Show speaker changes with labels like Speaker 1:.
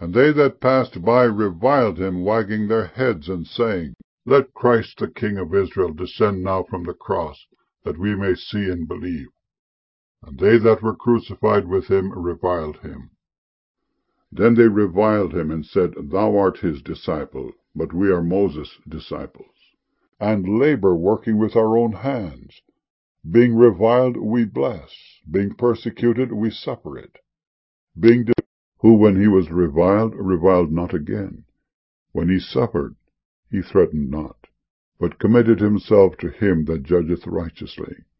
Speaker 1: And they that passed by reviled him, wagging their heads, and saying, Let Christ the King of Israel descend now from the cross, that we may see and believe. And they that were crucified with him reviled him. Then they reviled him, and said, Thou art his disciple, but we are Moses' disciples, and labor working with our own hands. Being reviled, we bless. Being persecuted, we suffer it. Who, when he was reviled, reviled not again. When he suffered, he threatened not, but committed himself to him that judgeth righteously.